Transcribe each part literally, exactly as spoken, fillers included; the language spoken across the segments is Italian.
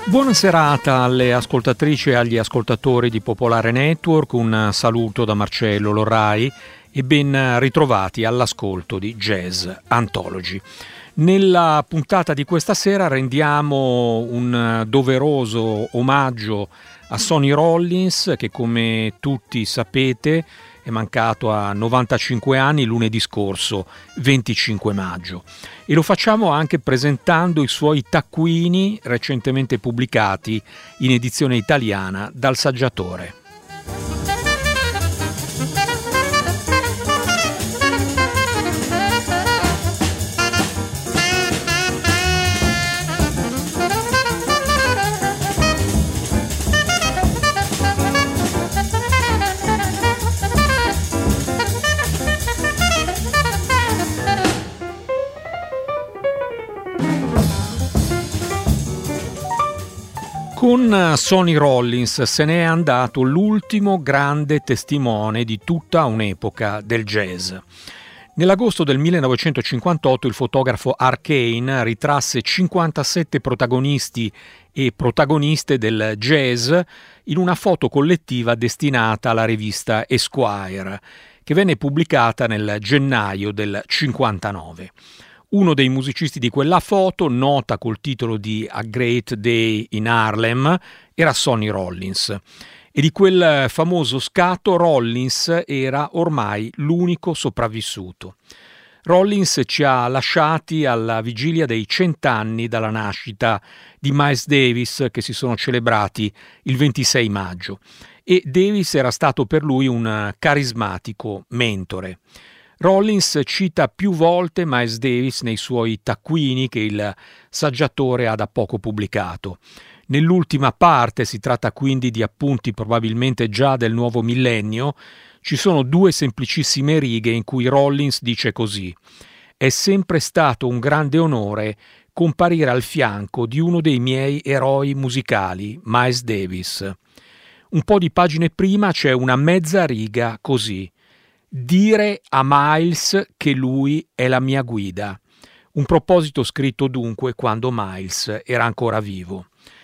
Buona serata alle ascoltatrici e agli ascoltatori di Popolare Network, un saluto da Marcello Lorrai e ben ritrovati all'ascolto di Jazz Anthology. Nella puntata di questa sera rendiamo un doveroso omaggio a Sonny Rollins, che come tutti sapete è mancato a novantacinque anni lunedì scorso, venticinque maggio. E lo facciamo anche presentando i suoi taccuini recentemente pubblicati in edizione italiana dal Saggiatore. Con Sonny Rollins se n'è andato l'ultimo grande testimone di tutta un'epoca del jazz. Nell'agosto del millenovecentocinquantotto il fotografo Art Kane ritrasse cinquantasette protagonisti e protagoniste del jazz in una foto collettiva destinata alla rivista Esquire, che venne pubblicata nel gennaio del cinquantanove. Uno dei musicisti di quella foto, nota col titolo di A Great Day in Harlem, era Sonny Rollins. E di quel famoso scatto Rollins era ormai l'unico sopravvissuto. Rollins ci ha lasciati alla vigilia dei cent'anni dalla nascita di Miles Davis, che si sono celebrati il ventisei maggio. E Davis era stato per lui un carismatico mentore. Rollins cita più volte Miles Davis nei suoi taccuini che il Saggiatore ha da poco pubblicato. Nell'ultima parte, si tratta quindi di appunti probabilmente già del nuovo millennio, ci sono due semplicissime righe in cui Rollins dice così: «È sempre stato un grande onore comparire al fianco di uno dei miei eroi musicali, Miles Davis». Un po' di pagine prima c'è una mezza riga così: «Dire a Miles che lui è la mia guida». Un proposito scritto dunque quando Miles era ancora vivo.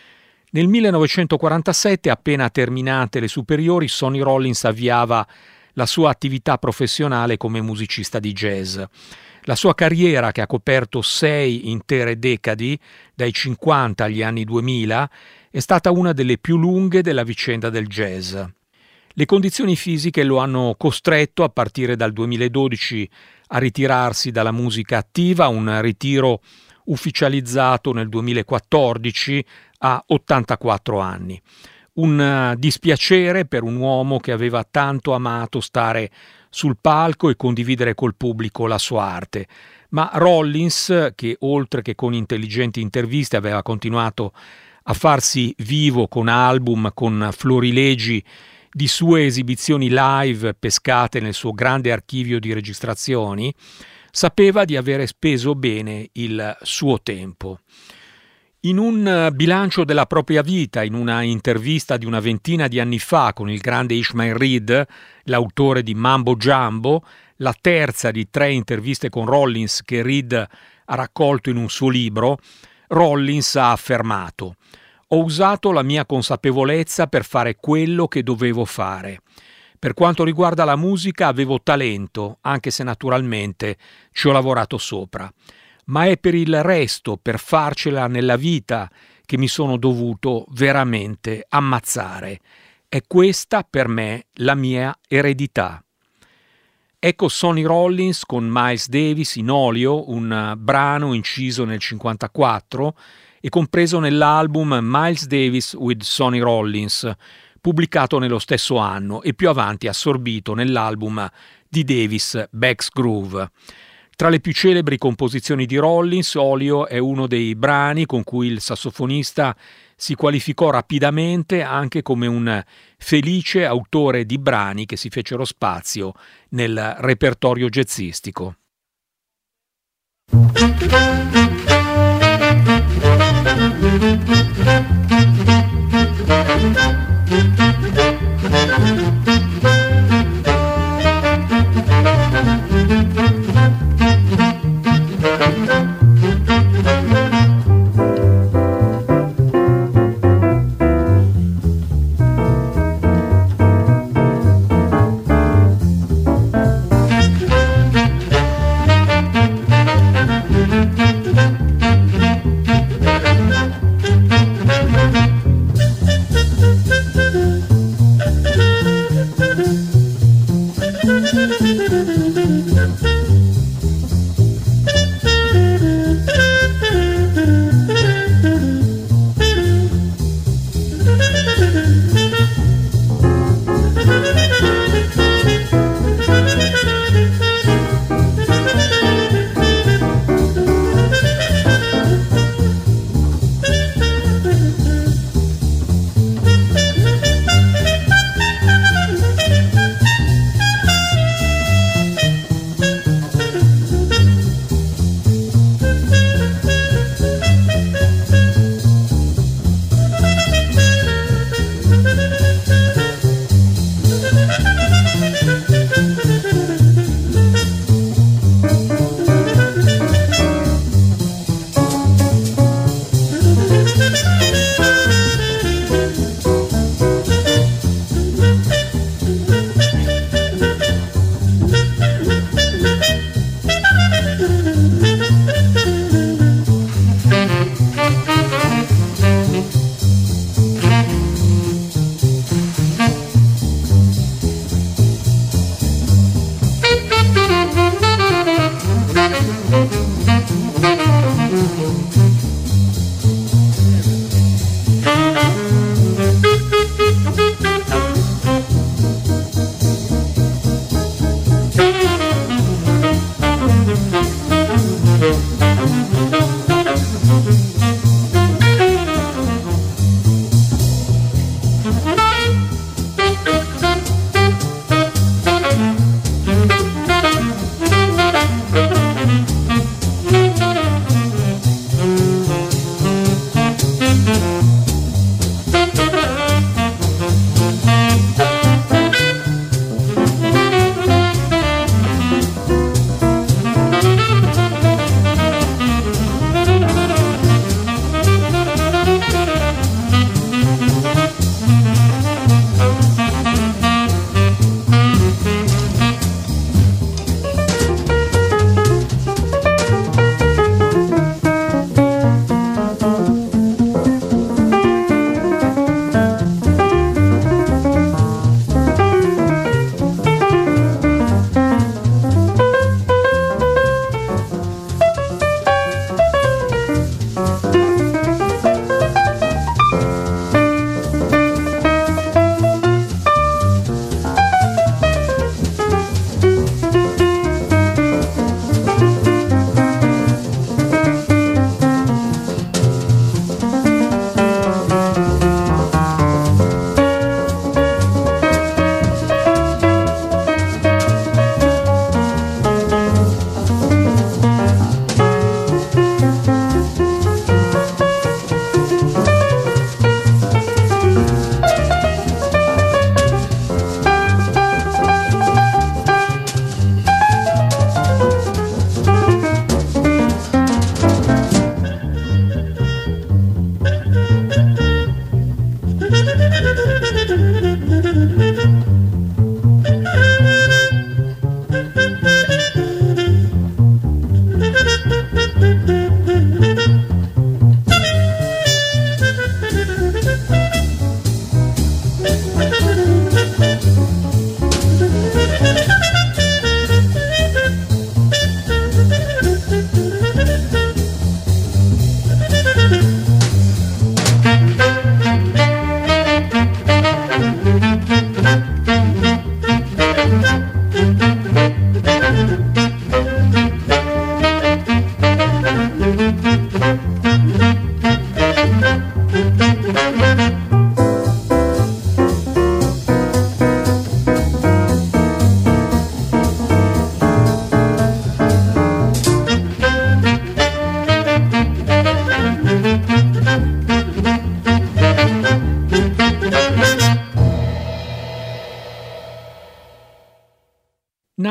Nel millenovecentoquarantasette, appena terminate le superiori, Sonny Rollins avviava la sua attività professionale come musicista di jazz. La sua carriera, che ha coperto sei intere decadi, dai cinquanta agli anni duemila, è stata una delle più lunghe della vicenda del jazz. Le condizioni fisiche lo hanno costretto, a partire dal duemiladodici, a ritirarsi dalla musica attiva, un ritiro ufficializzato nel duemilaquattordici a ottantaquattro anni. Un dispiacere per un uomo che aveva tanto amato stare sul palco e condividere col pubblico la sua arte. Ma Rollins, che oltre che con intelligenti interviste aveva continuato a farsi vivo con album, con florilegi di sue esibizioni live pescate nel suo grande archivio di registrazioni, sapeva di avere speso bene il suo tempo. In un bilancio della propria vita, in una intervista di una ventina di anni fa con il grande Ishmael Reed, l'autore di Mambo Jumbo, la terza di tre interviste con Rollins che Reed ha raccolto in un suo libro, Rollins ha affermato: «Ho usato la mia consapevolezza per fare quello che dovevo fare. Per quanto riguarda la musica avevo talento, anche se naturalmente ci ho lavorato sopra. Ma è per il resto, per farcela nella vita, che mi sono dovuto veramente ammazzare. È questa per me la mia eredità». Ecco Sonny Rollins con Miles Davis in olio, un brano inciso nel cinquantaquattro e compreso nell'album Miles Davis with Sonny Rollins, pubblicato nello stesso anno e più avanti assorbito nell'album di Davis Beck's Groove. Tra le più celebri composizioni di Rollins, Olio è uno dei brani con cui il sassofonista si qualificò rapidamente anche come un felice autore di brani che si fecero spazio nel repertorio jazzistico.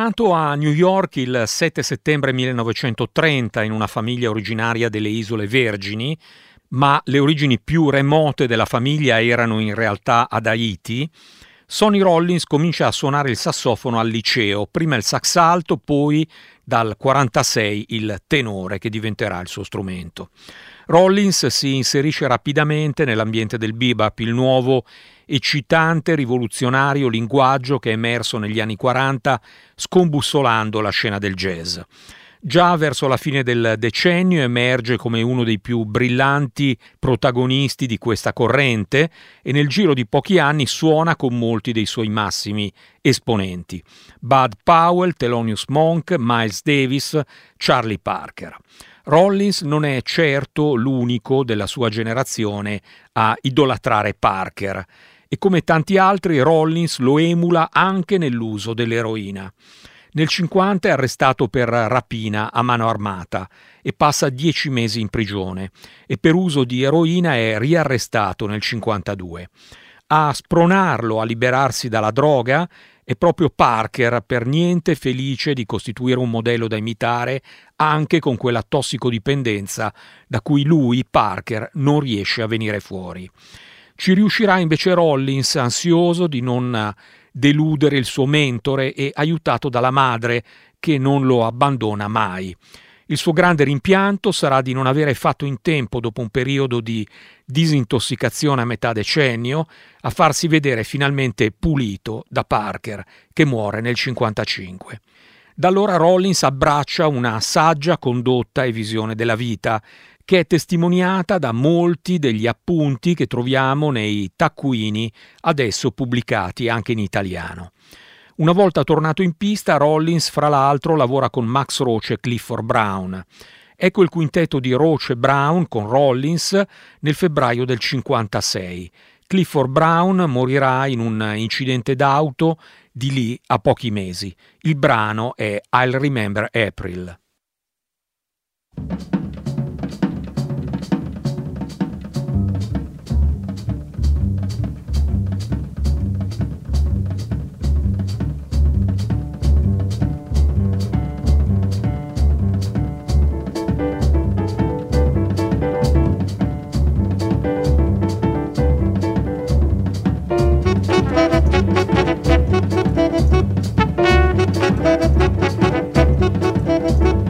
Nato a New York il sette settembre millenovecentotrenta in una famiglia originaria delle Isole Vergini, ma le origini più remote della famiglia erano in realtà ad Haiti, Sonny Rollins comincia a suonare il sassofono al liceo, prima il sax alto, poi dal quarantasei il tenore, che diventerà il suo strumento. Rollins si inserisce rapidamente nell'ambiente del bebop, il nuovo eccitante, rivoluzionario linguaggio che è emerso negli anni quaranta, scombussolando la scena del jazz. Già verso la fine del decennio emerge come uno dei più brillanti protagonisti di questa corrente e nel giro di pochi anni suona con molti dei suoi massimi esponenti: Bud Powell, Thelonious Monk, Miles Davis, Charlie Parker. Rollins non è certo l'unico della sua generazione a idolatrare Parker e come tanti altri Rollins lo emula anche nell'uso dell'eroina. Nel cinquanta è arrestato per rapina a mano armata e passa dieci mesi in prigione e per uso di eroina è riarrestato nel cinquantadue. A spronarlo a liberarsi dalla droga è proprio Parker, per niente felice di costituire un modello da imitare anche con quella tossicodipendenza da cui lui, Parker, non riesce a venire fuori. Ci riuscirà invece Rollins, ansioso di non deludere il suo mentore e aiutato dalla madre che non lo abbandona mai. Il suo grande rimpianto sarà di non avere fatto in tempo, dopo un periodo di disintossicazione a metà decennio, a farsi vedere finalmente pulito da Parker, che muore nel cinquantacinque. Da allora Rollins abbraccia una saggia condotta e visione della vita, che è testimoniata da molti degli appunti che troviamo nei taccuini adesso pubblicati anche in italiano. Una volta tornato in pista, Rollins, fra l'altro, lavora con Max Roach e Clifford Brown. Ecco il quintetto di Roach e Brown con Rollins nel febbraio del cinquantasei. Clifford Brown morirà in un incidente d'auto di lì a pochi mesi. Il brano è I'll Remember April. Thank you.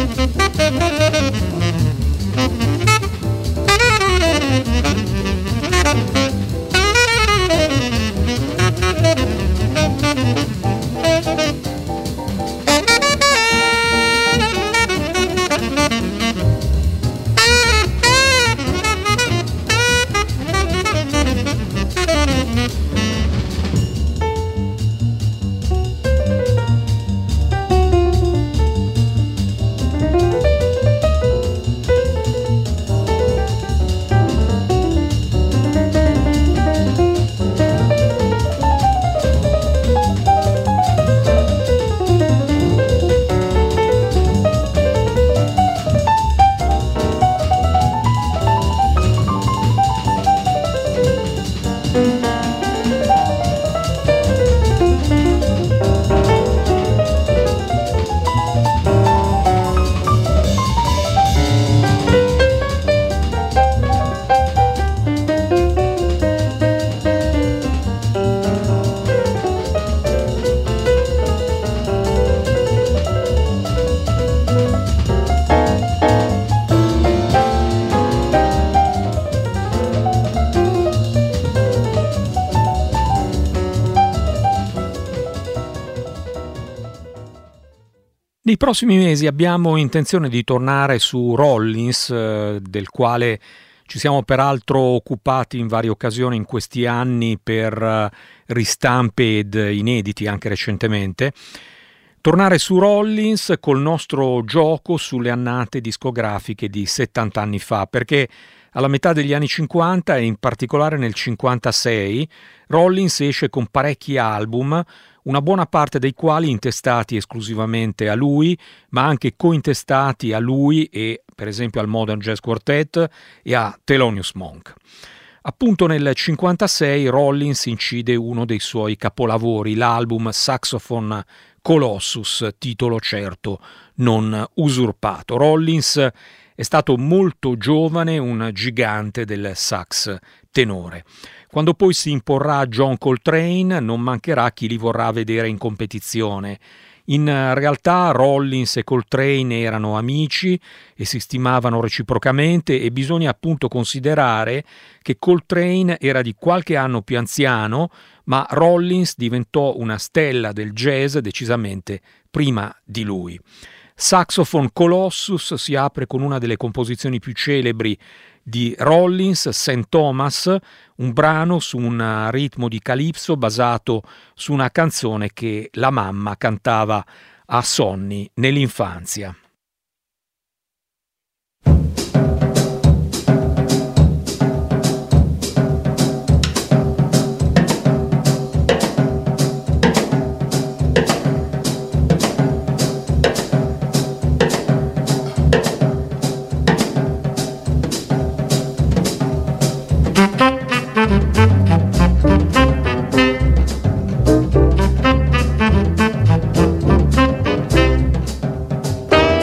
Nei prossimi mesi abbiamo intenzione di tornare su Rollins, eh, del quale ci siamo peraltro occupati in varie occasioni in questi anni per eh, ristampe ed inediti anche recentemente. Tornare su Rollins col nostro gioco sulle annate discografiche di settanta anni fa, perché alla metà degli anni cinquanta e in particolare nel cinquantasei Rollins esce con parecchi album, una buona parte dei quali intestati esclusivamente a lui, ma anche cointestati a lui e per esempio al Modern Jazz Quartet e a Thelonious Monk. Appunto nel cinquantasei Rollins incide uno dei suoi capolavori, l'album Saxophone Colossus, titolo certo non usurpato. Rollins è stato molto giovane, un gigante del sax tenore. Quando poi si imporrà John Coltrane, non mancherà chi li vorrà vedere in competizione. In realtà Rollins e Coltrane erano amici e si stimavano reciprocamente, e bisogna appunto considerare che Coltrane era di qualche anno più anziano, ma Rollins diventò una stella del jazz decisamente prima di lui. Saxophone Colossus si apre con una delle composizioni più celebri di Rollins, Saint Thomas, un brano su un ritmo di calypso basato su una canzone che la mamma cantava a Sonny nell'infanzia. Thank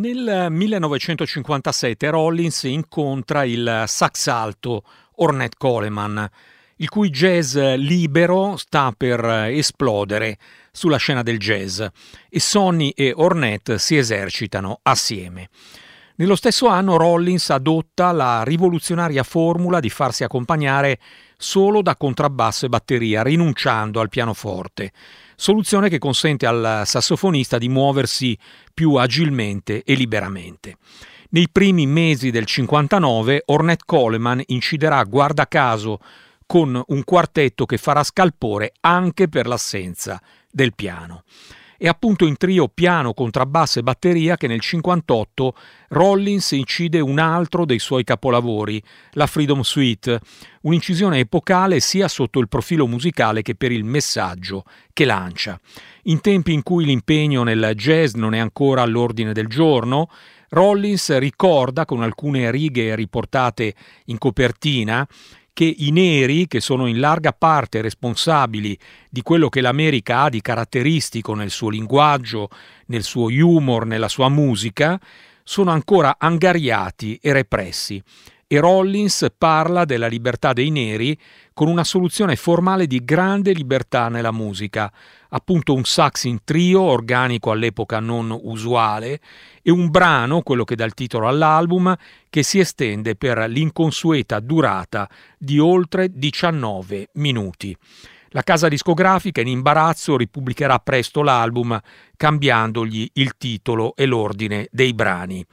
Nel millenovecentocinquantasette Rollins incontra il sax alto Ornette Coleman, il cui jazz libero sta per esplodere sulla scena del jazz, e Sonny e Ornette si esercitano assieme. Nello stesso anno Rollins adotta la rivoluzionaria formula di farsi accompagnare solo da contrabbasso e batteria, rinunciando al pianoforte, soluzione che consente al sassofonista di muoversi più agilmente e liberamente. Nei primi mesi del cinquantanove Ornette Coleman inciderà guarda caso con un quartetto che farà scalpore anche per l'assenza del piano. È appunto in trio piano, contrabbasso e batteria che nel cinquantotto Rollins incide un altro dei suoi capolavori, la Freedom Suite, un'incisione epocale sia sotto il profilo musicale che per il messaggio che lancia. In tempi in cui l'impegno nel jazz non è ancora all'ordine del giorno, Rollins ricorda, con alcune righe riportate in copertina, che i neri, che sono in larga parte responsabili di quello che l'America ha di caratteristico nel suo linguaggio, nel suo humor, nella sua musica, sono ancora angariati e repressi. E Rollins parla della libertà dei neri con una soluzione formale di grande libertà nella musica, appunto un sax in trio, organico all'epoca non usuale, e un brano, quello che dà il titolo all'album, che si estende per l'inconsueta durata di oltre diciannove minuti. La casa discografica, in imbarazzo, ripubblicherà presto l'album, cambiandogli il titolo e l'ordine dei brani.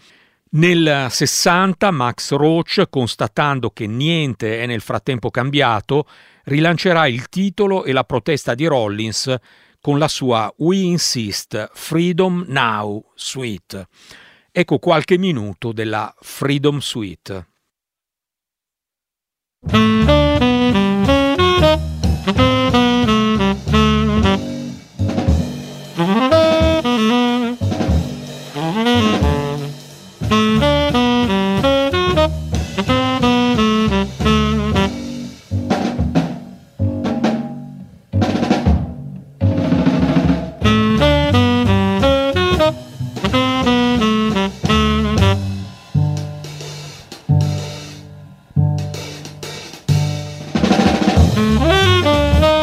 Nel sessanta Max Roach, constatando che niente è nel frattempo cambiato, rilancerà il titolo e la protesta di Rollins con la sua We Insist Freedom Now Suite. Ecco qualche minuto della Freedom Suite. Mm-hmm.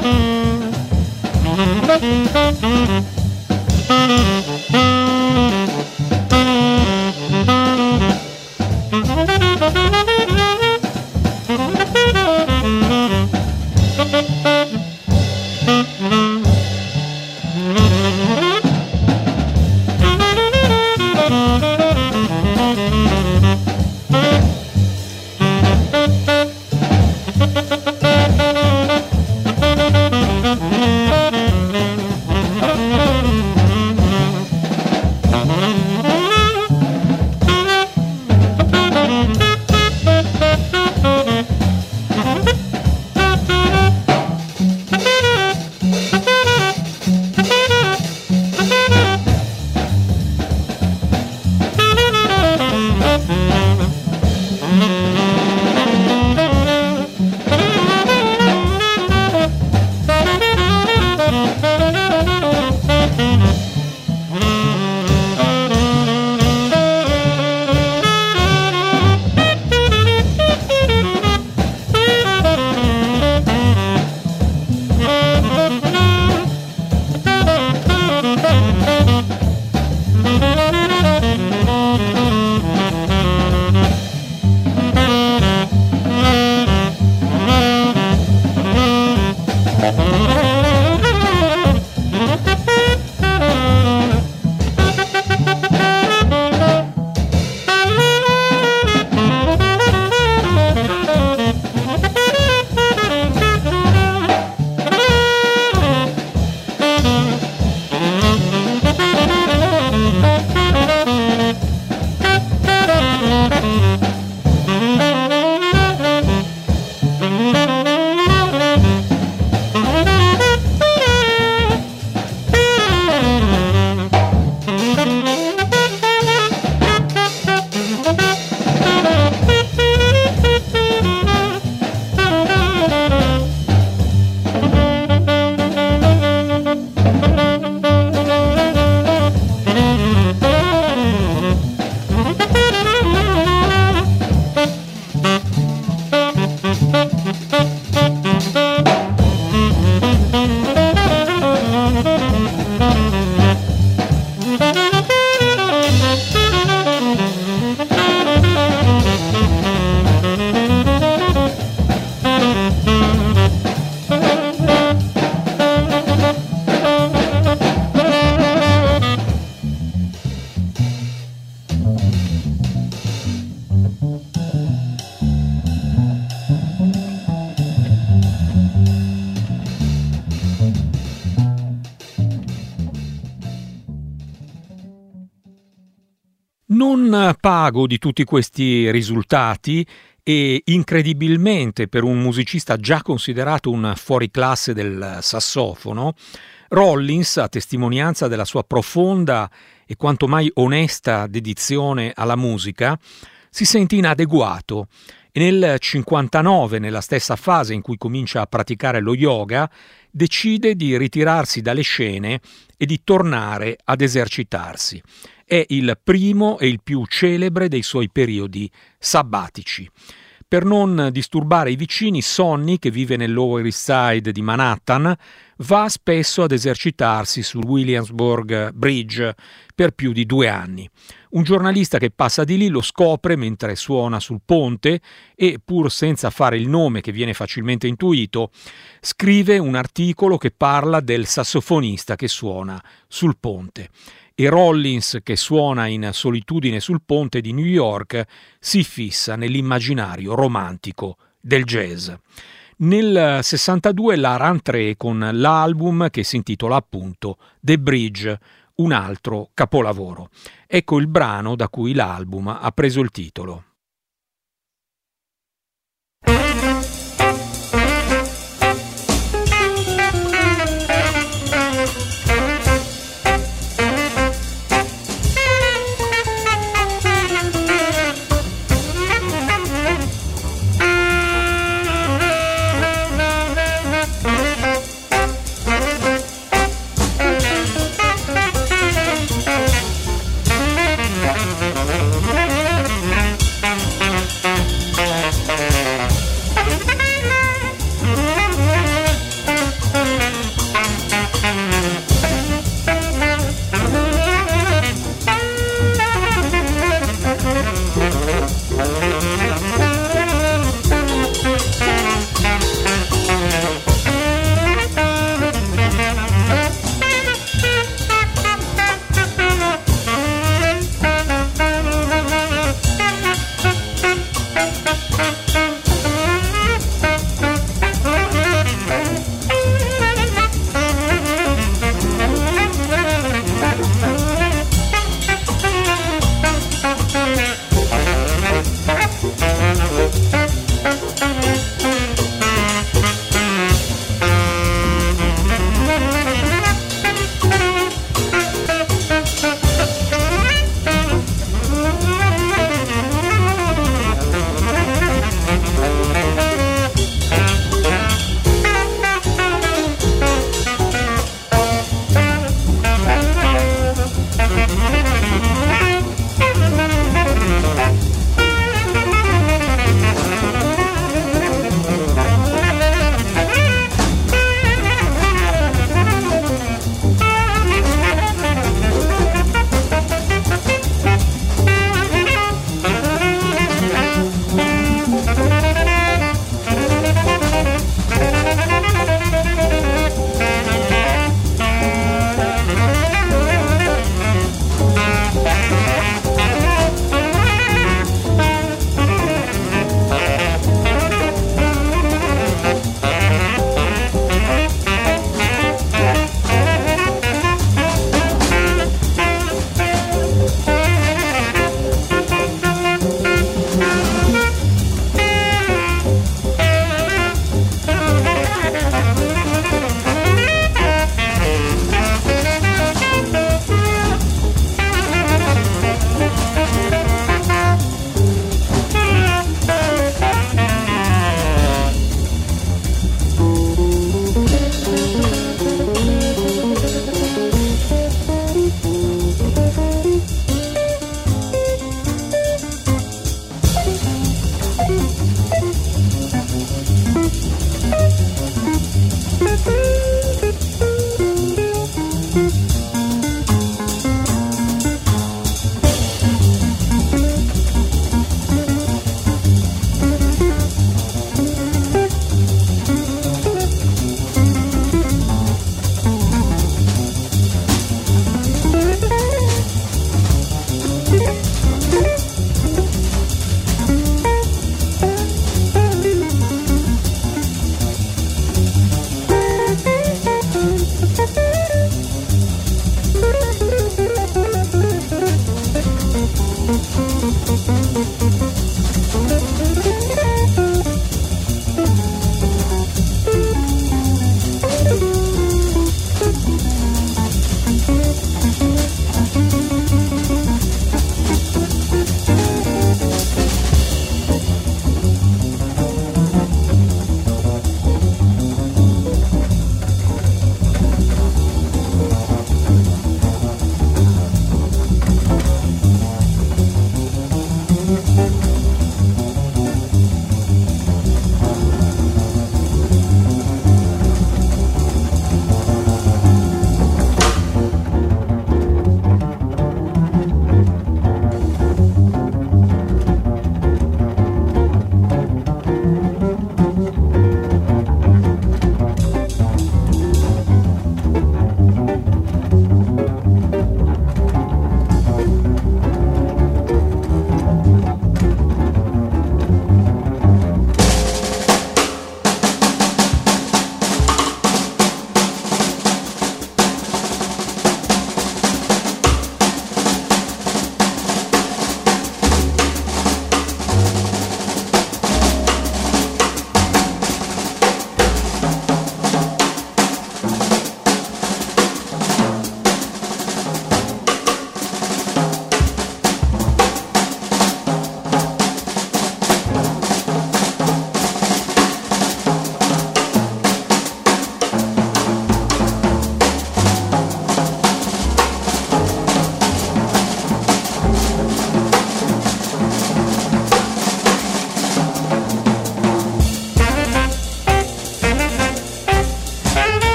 Non pago di tutti questi risultati e incredibilmente per un musicista già considerato un fuoriclasse del sassofono, Rollins, a testimonianza della sua profonda e quanto mai onesta dedizione alla musica, si sente inadeguato e nel cinquantanove, nella stessa fase in cui comincia a praticare lo yoga, decide di ritirarsi dalle scene e di tornare ad esercitarsi. È il primo e il più celebre dei suoi periodi sabbatici. Per non disturbare i vicini, Sonny, che vive nel Lower East Side di Manhattan, va spesso ad esercitarsi sul Williamsburg Bridge per più di due anni. Un giornalista che passa di lì lo scopre mentre suona sul ponte e, pur senza fare il nome che viene facilmente intuito, scrive un articolo che parla del sassofonista che suona sul ponte. E Rollins, che suona in solitudine sul ponte di New York, si fissa nell'immaginario romantico del jazz. Nel sessantadue la rentrée con l'album che si intitola appunto The Bridge, un altro capolavoro. Ecco il brano da cui l'album ha preso il titolo.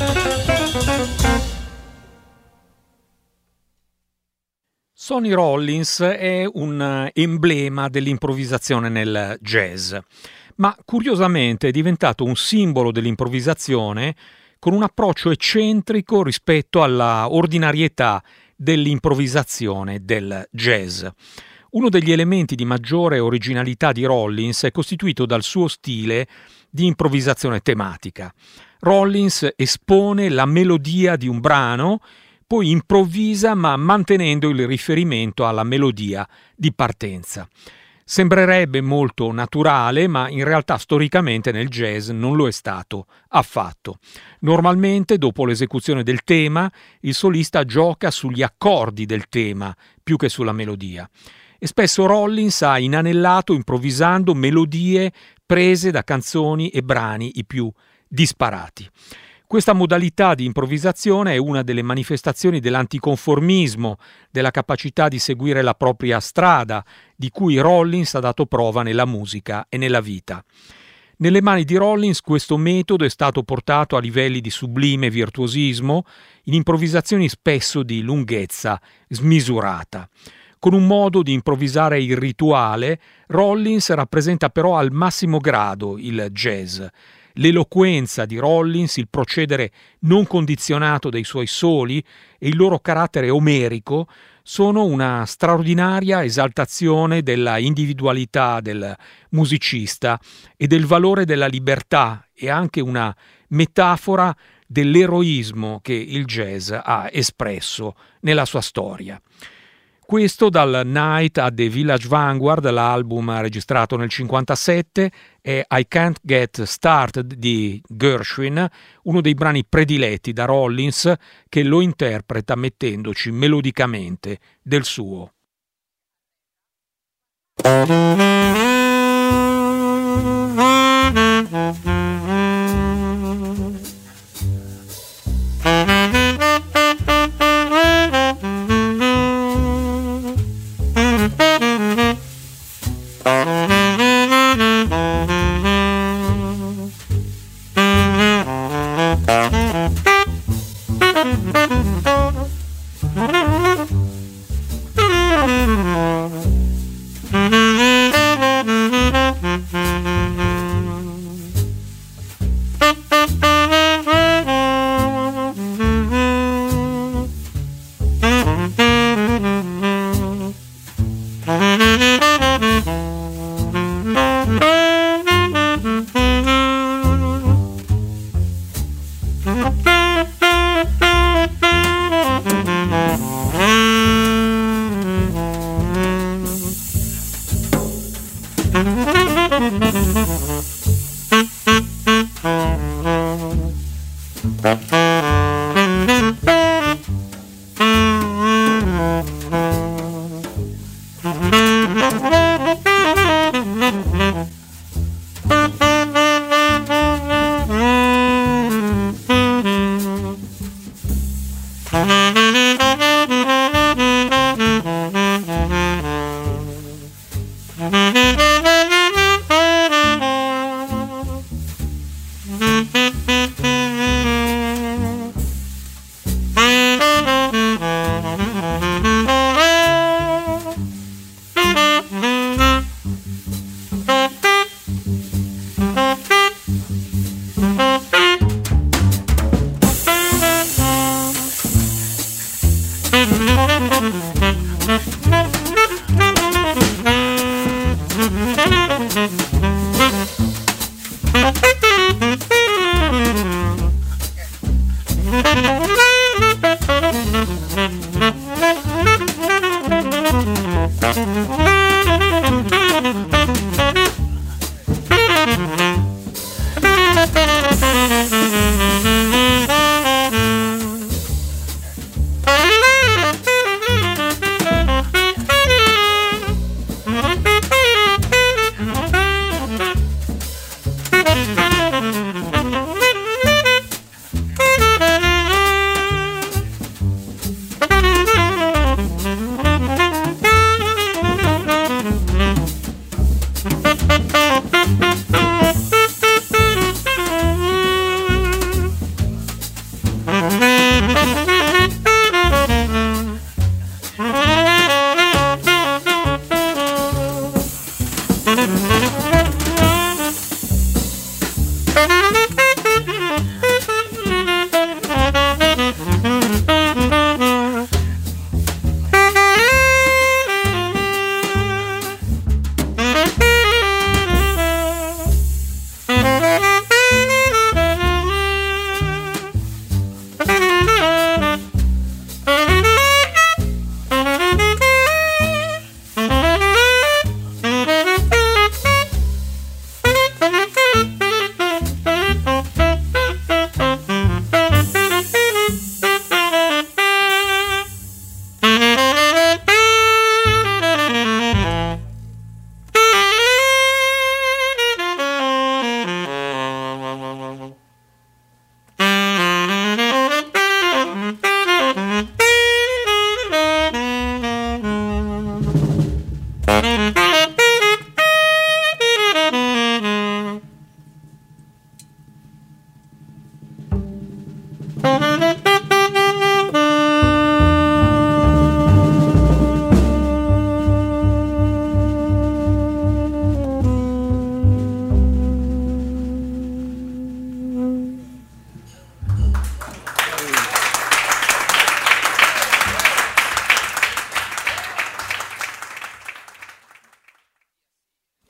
Sonny Rollins è un emblema dell'improvvisazione nel jazz, ma curiosamente è diventato un simbolo dell'improvvisazione con un approccio eccentrico rispetto alla ordinarietà dell'improvvisazione del jazz. Uno degli elementi di maggiore originalità di Rollins è costituito dal suo stile di improvvisazione tematica. Rollins espone la melodia di un brano, poi improvvisa ma mantenendo il riferimento alla melodia di partenza. Sembrerebbe molto naturale, ma in realtà storicamente nel jazz non lo è stato affatto. Normalmente, dopo l'esecuzione del tema, il solista gioca sugli accordi del tema più che sulla melodia. E spesso Rollins ha inanellato improvvisando melodie prese da canzoni e brani i più disparati. Questa modalità di improvvisazione è una delle manifestazioni dell'anticonformismo, della capacità di seguire la propria strada, di cui Rollins ha dato prova nella musica e nella vita. Nelle mani di Rollins questo metodo è stato portato a livelli di sublime virtuosismo, in improvvisazioni spesso di lunghezza smisurata. Con un modo di improvvisare irrituale, Rollins rappresenta però al massimo grado il jazz. L'eloquenza di Rollins, il procedere non condizionato dei suoi soli e il loro carattere omerico sono una straordinaria esaltazione della individualità del musicista e del valore della libertà e anche una metafora dell'eroismo che il jazz ha espresso nella sua storia. Questo dal Night at the Village Vanguard, l'album registrato nel cinquantasette, è I Can't Get Started di Gershwin, uno dei brani prediletti da Rollins che lo interpreta mettendoci melodicamente del suo.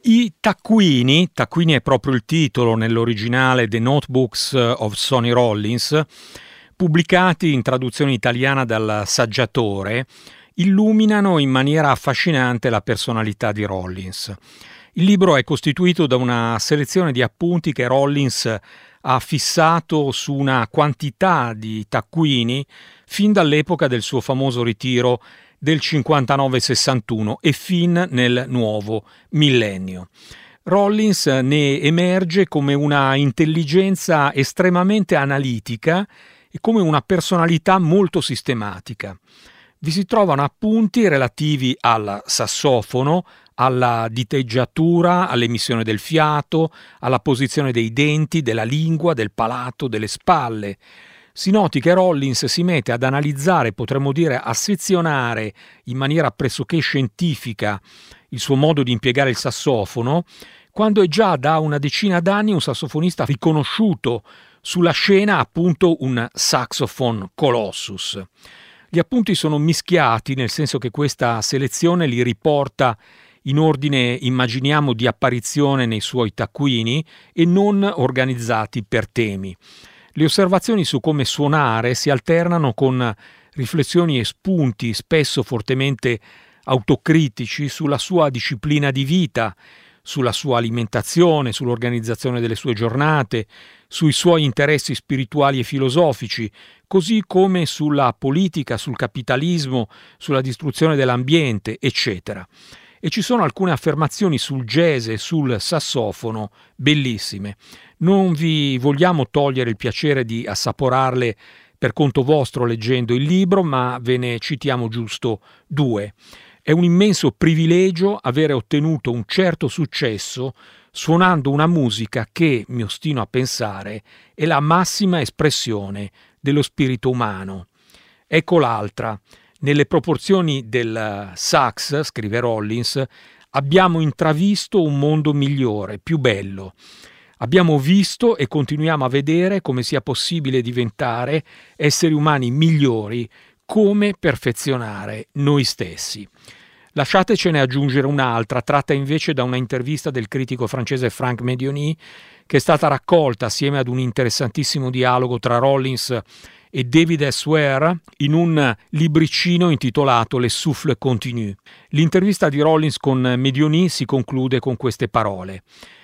I taccuini, taccuini è proprio il titolo nell'originale, The Notebooks of Sonny Rollins, pubblicati in traduzione italiana dal Saggiatore, illuminano in maniera affascinante la personalità di Rollins. Il libro è costituito da una selezione di appunti che Rollins ha fissato su una quantità di taccuini fin dall'epoca del suo famoso ritiro del cinquantanove sessantuno e fin nel nuovo millennio. Rollins ne emerge come una intelligenza estremamente analitica e come una personalità molto sistematica. Vi si trovano appunti relativi al sassofono, alla diteggiatura, all'emissione del fiato, alla posizione dei denti, della lingua, del palato, delle spalle. Si noti che Rollins si mette ad analizzare, potremmo dire a sezionare in maniera pressoché scientifica il suo modo di impiegare il sassofono, quando è già da una decina d'anni un sassofonista riconosciuto sulla scena, appunto un saxophone colossus. Gli appunti sono mischiati, nel senso che questa selezione li riporta in ordine, immaginiamo, di apparizione nei suoi taccuini e non organizzati per temi. Le osservazioni su come suonare si alternano con riflessioni e spunti spesso fortemente autocritici sulla sua disciplina di vita, sulla sua alimentazione, sull'organizzazione delle sue giornate, sui suoi interessi spirituali e filosofici, così come sulla politica, sul capitalismo, sulla distruzione dell'ambiente, eccetera. E ci sono alcune affermazioni sul jazz e sul sassofono bellissime. Non vi vogliamo togliere il piacere di assaporarle per conto vostro leggendo il libro, ma ve ne citiamo giusto due. È un immenso privilegio avere ottenuto un certo successo suonando una musica che, mi ostino a pensare, è la massima espressione dello spirito umano. Ecco l'altra. Nelle proporzioni del sax, scrive Rollins, abbiamo intravisto un mondo migliore, più bello. Abbiamo visto e continuiamo a vedere come sia possibile diventare esseri umani migliori, come perfezionare noi stessi. Lasciatecene aggiungere un'altra, tratta invece da una intervista del critico francese Franck Medioni, che è stata raccolta assieme ad un interessantissimo dialogo tra Rollins e David S. Ware in un libricino intitolato Les Souffles Continus. L'intervista di Rollins con Medioni si conclude con queste parole: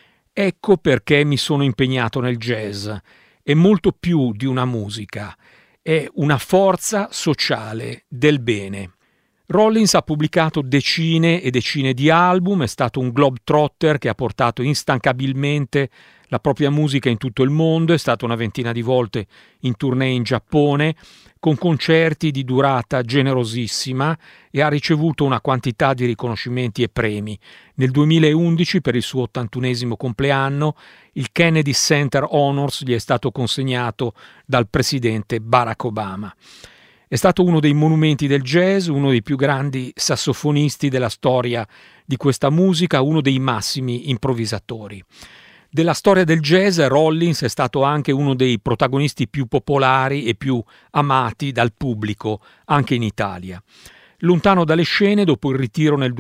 «Ecco perché mi sono impegnato nel jazz. È molto più di una musica, è una forza sociale del bene». Rollins ha pubblicato decine e decine di album, è stato un globetrotter che ha portato instancabilmente la propria musica in tutto il mondo, è stato una ventina di volte in tournée in Giappone, con concerti di durata generosissima, e ha ricevuto una quantità di riconoscimenti e premi. Nel duemilaundici, per il suo ottantunesimo compleanno, il Kennedy Center Honors gli è stato consegnato dal presidente Barack Obama. È stato uno dei monumenti del jazz, uno dei più grandi sassofonisti della storia di questa musica, uno dei massimi improvvisatori. Della storia del jazz, Rollins è stato anche uno dei protagonisti più popolari e più amati dal pubblico, anche in Italia. Lontano dalle scene, dopo il ritiro nel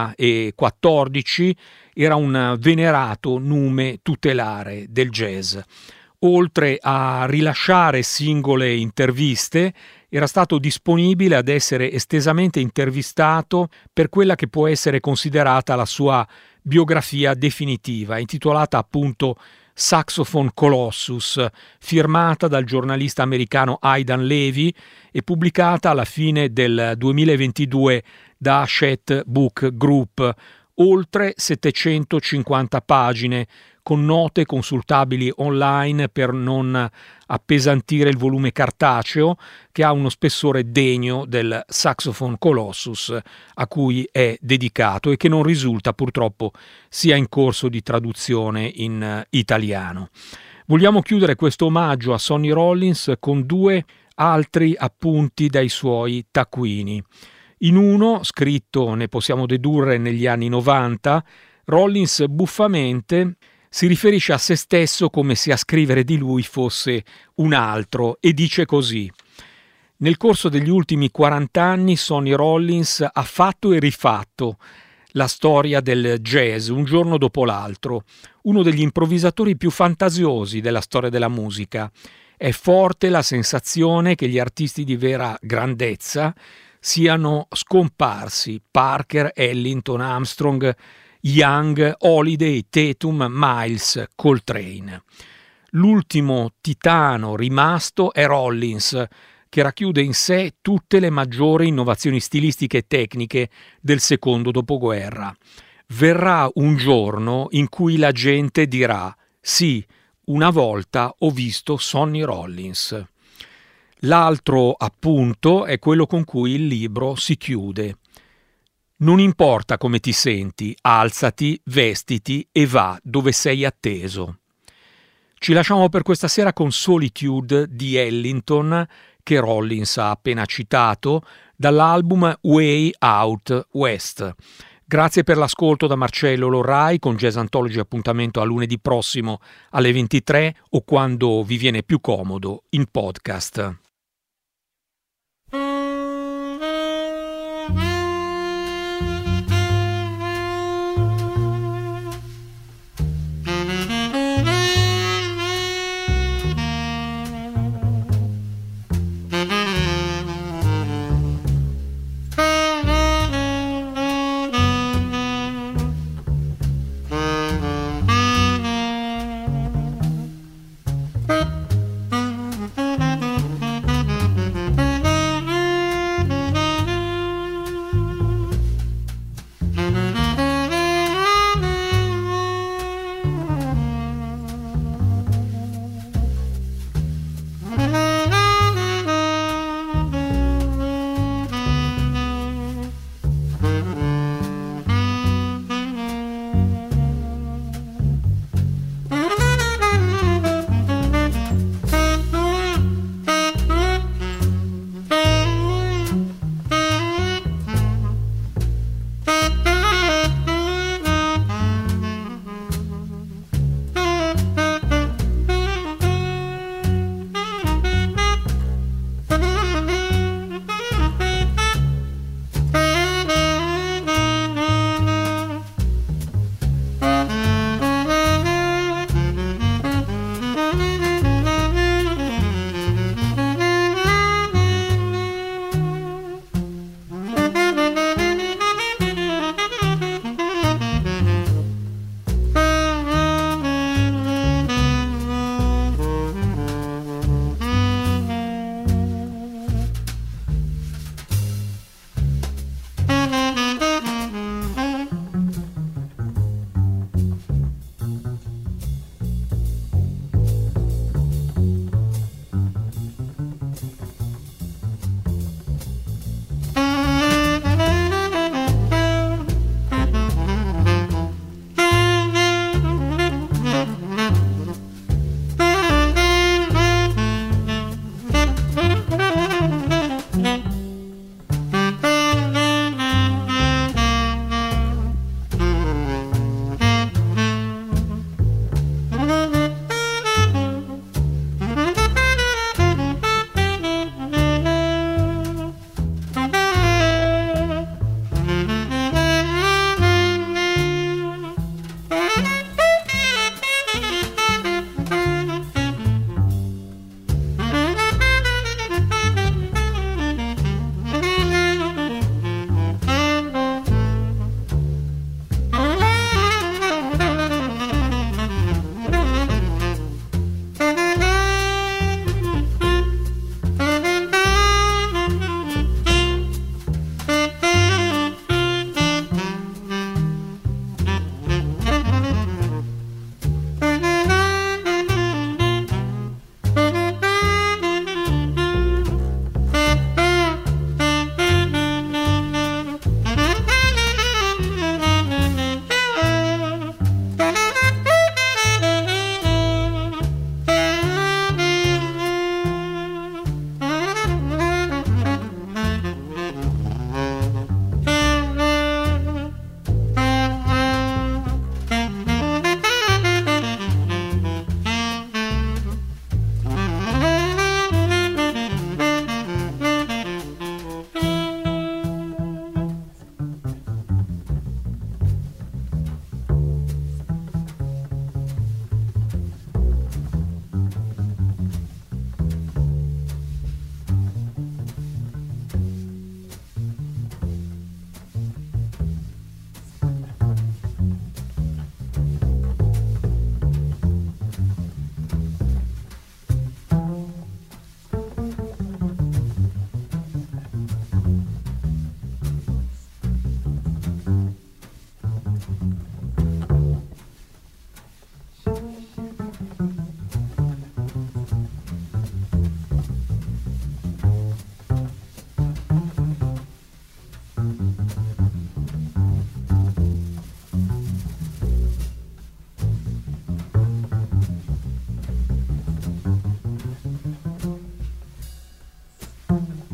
duemilaquattordici, era un venerato nume tutelare del jazz. Oltre a rilasciare singole interviste, era stato disponibile ad essere estesamente intervistato per quella che può essere considerata la sua biografia definitiva, intitolata appunto Saxophone Colossus, firmata dal giornalista americano Aidan Levy e pubblicata alla fine del duemilaventidue da Hachette Book Group, oltre settecentocinquanta pagine, con note consultabili online per non appesantire il volume cartaceo, che ha uno spessore degno del Saxophone Colossus a cui è dedicato e che non risulta purtroppo sia in corso di traduzione in italiano. Vogliamo chiudere questo omaggio a Sonny Rollins con due altri appunti dai suoi taccuini. In uno, scritto, ne possiamo dedurre, negli anni novanta, Rollins buffamente si riferisce a se stesso come se a scrivere di lui fosse un altro e dice così: «Nel corso degli ultimi quaranta anni Sonny Rollins ha fatto e rifatto la storia del jazz un giorno dopo l'altro, uno degli improvvisatori più fantasiosi della storia della musica. È forte la sensazione che gli artisti di vera grandezza siano scomparsi: Parker, Ellington, Armstrong, Young, Holiday, Tatum, Miles, Coltrane. L'ultimo titano rimasto è Rollins, che racchiude in sé tutte le maggiori innovazioni stilistiche e tecniche del secondo dopoguerra. Verrà un giorno in cui la gente dirà: sì, una volta ho visto Sonny Rollins. L'altro appunto è quello con cui il libro si chiude. Non importa come ti senti, alzati, vestiti e va dove sei atteso. Ci lasciamo per questa sera con Solitude di Ellington, che Rollins ha appena citato, dall'album Way Out West. Grazie per l'ascolto da Marcello Lorrai. Con Jazz Anthology appuntamento a lunedì prossimo alle ventitré o quando vi viene più comodo in podcast. Thank